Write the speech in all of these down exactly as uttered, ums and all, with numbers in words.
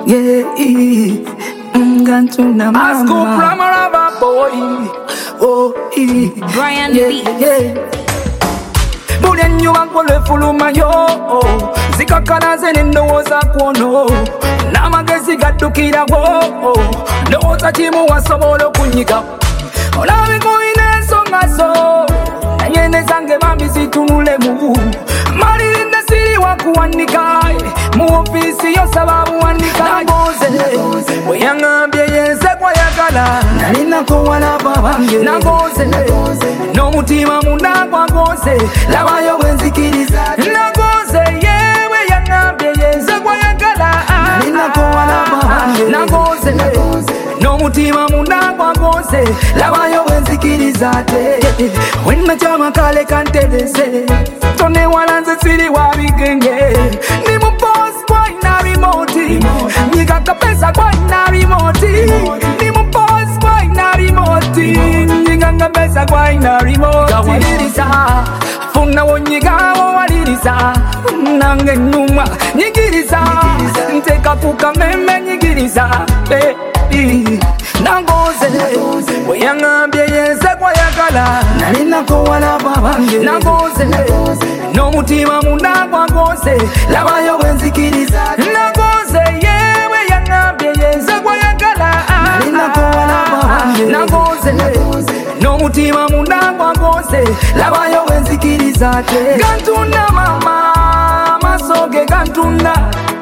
yeah, Gantuna mama. A scoop from a rubber boy. Oh, yeah, Brian yeah, B. yeah. Bulen you want to follow my yo. Zika kana zenendo waza kuono. Namagezi gatukira wo. No tachimu wasobolo kunyika. Olawe koine songa so. Nayene zange mami zitunule mu. Mari linda siri wakuandika. Mu ofisi yo sababu andika. Nagoze Weyangambye yense kwa yakala. Nalina kuwala babange. Nagoze No mutima munda kwa goze. Labayo wenzikiriza. Nagoze yewe yangambye yense kwa yakala. Nalina kuwala babange. Nagoze No mutima munda kwa goze. Labayo wenzikiriza te. Wena chama kale kantelese. Tone walanze siri wabigenge. Ni mupos kwa ina remote. Nika kapesa kwa ina remote. Ni mupos kwa ina remote. Nika kapesa kwa ina remote. Kawalirisa Funa wonyiga wawalirisa Nange numa nyigiriza Nteka puka meme nyigiriza Baby Nagoze Weyangambye yense kwa yakala. Nalina kuwala babange. Nagoze No mutima munda kwa goze. Labayo wenzikiriza. Nagoze yewe yangambye yense kwa yakala. Nalina kuwala babange. Nagoze No mutima munda kwa goze. Labayo wenzikiriza te. Gantuna mama Masoge gantuna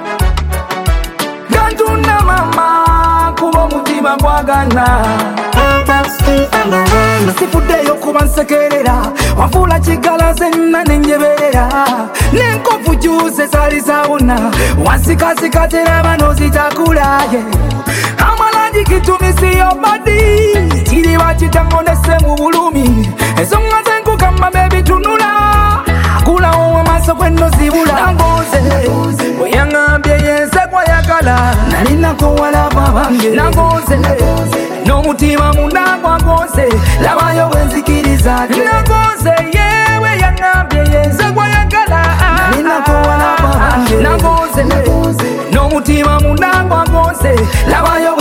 Gantuna mama Kubo mutima kwa gana Sifudeyo kuba nsekerera. Wafula chigala zenna nenjeberera. Nenkofu juse zali zawona. Wansikasika tera bano zitakulaye. Amalaji kitumisi yo badi. Chiri wachitangonese mu bulumi. Esonga zenku kama baby tunula. Kula owa maso kwendo zibula. Nagoze Weyangambye yense kwa yakala. Nalina kuwala babange. Nagoze No mutima munda kwa goze. Labayo wenzikiriza te. Nagoze yewe yangambye yense kwa yakala. Nalina kuwala babange. Nagoze No mutima munda kwa goze. Labayo